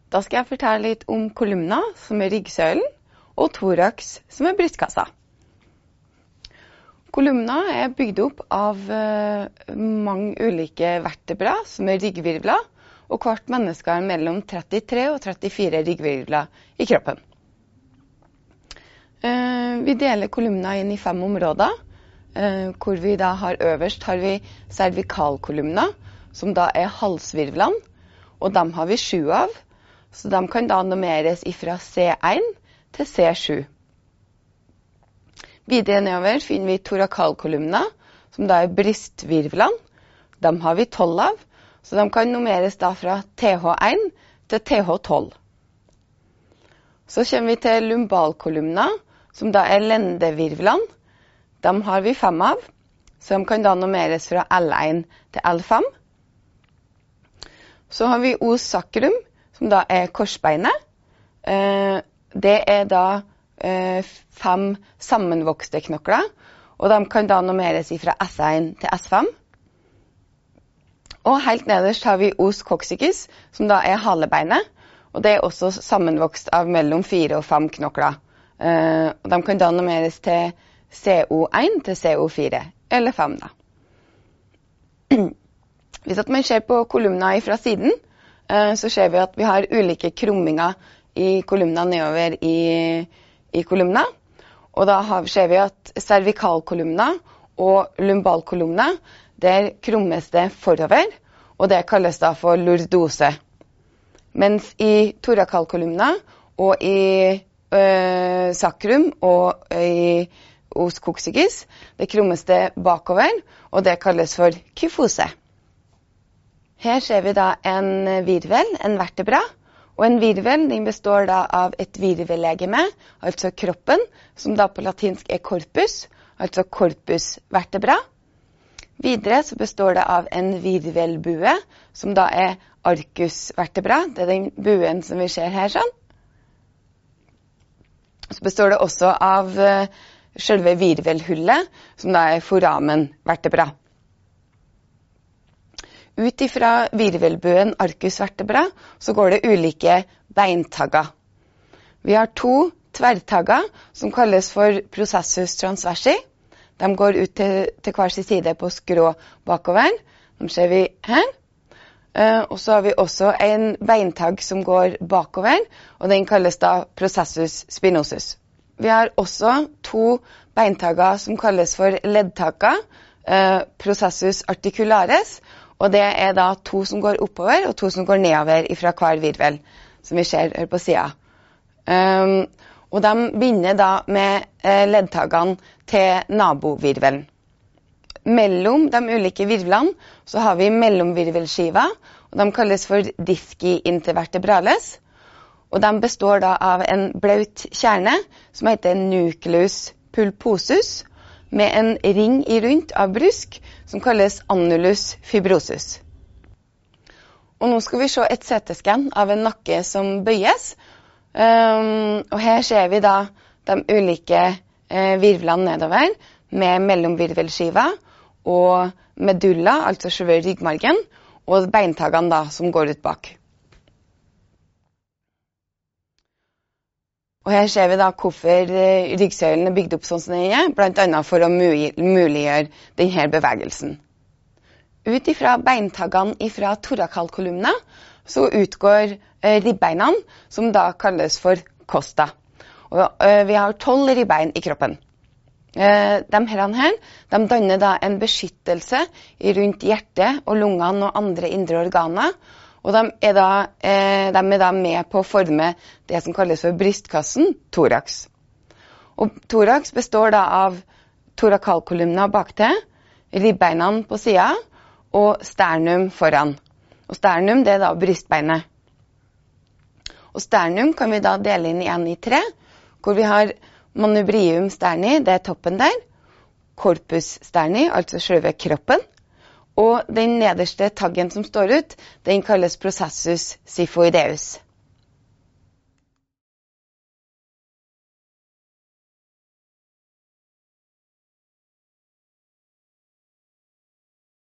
Da skal jeg fortelle litt om kolumna, som ryggsøylen, og thorax, som brystkassa. Kolumna bygd opp av mange ulike vertebra, som ryggvirvler, og hvert menneske har mellom 33 og 34 ryggvirvler i kroppen. Vi deler kolumna inn i 5 områder, hvor vi da øverst har vi cervikalkolumna, som da halsvirvlene, og dem har vi 7 av, så de kan da nummeres fra C1 til C7. Videre nedover finner vi thorakalkolumna, som da brystvirvlene. De har vi 12 av, så de kan nummeres da fra TH1 til TH12. Så kommer vi til lumbalkolumna, som da lendevirvlene. De har vi 5 av, så de kan da nummeres fra L1 til L5. Så har vi os sacrum, som da korsbeinet. Det da 5 sammenvokste knokler, og de kan da nummeres fra S1 til S5. Og helt nederst har vi os coccyx, som da halebeinet, og det også sammenvokst av mellom 4 og 5 knokler. Og de kan da nummeres til CO1 til CO4, eller 5 da. Hvis man ser på kolumna fra siden, så ser vi at vi har ulike krumminger i kolumna nedover i kolumna. Og da ser vi at cervikalkolumna og lumbalkolumna, der krummes det forover, og det kalles da for lordose. Mens i thorakalkolumna og i sacrum og i os coccyx, det krummes det bakover, og det kalles for kyfose. Her ser vi da en virvel, en vertebra, og en virvel den består da av et virvellegeme, altså kroppen, som da på latinsk corpus, altså corpus vertebra. Videre så består det av en virvelbue, som da arcus vertebra, det den buen som vi ser her sånn. Så består det også av selve virvelhullet, som da foramen vertebra. Ut ifra virvelbuen arcus vertebra så går det ulike beintagger. Vi har 2 tverrtagger som kalles for processus transversi. De går ut til hver sin side på skrå bakover. De ser vi her. Og så har vi også en beintagg som går bakover, og den kalles da processus spinosus. Vi har også 2 beintagger som kalles for leddtagger, processus articularis, og det da 2 som går oppover og 2 som går nedover fra hver virvel, som vi ser her på siden. Og de binder da med leddtaggene til nabovirvelen. Mellom de ulike virvlene så har vi mellomvirvelskiva, og de kalles for disci intervertebrales. Og de består da av en blaut kjerne som heter nucleus pulposus, med en ring i rundt av brusk som kalles annulus fibrosus. Og nå skal vi se et CT-scan av en nakke som bøyes. Og her ser vi da de ulike virvlene nedover med mellomvirvelskiva og medulla, altså selve ryggmargen, og beintaggene da som går ut bak. Og her ser vi da hvorfor ryggsøylen bygd opp sånn som den blant annet for å muliggjøre denne bevegelsen. Ut ifra beintaggene fra thorakalkolumna så utgår ribbeinene, som da kalles for costa. Og vi har 12 ribbein i kroppen. De her danner da en beskyttelse rundt hjertet og lungene og andre indre organer, og de da med på å forme det som kalles for brystkassen, thorax. Og thorax består da av thorakalkolumna baktil, ribbeinene på siden og sternum foran. Og sternum det da brystbeinet. Og sternum kan vi da dele inn igjen i 3, hvor vi har manubrium sterni, det toppen der, corpus sterni, altså selve kroppen, og den nederste taggen som står ut, den kalles processus xiphoideus.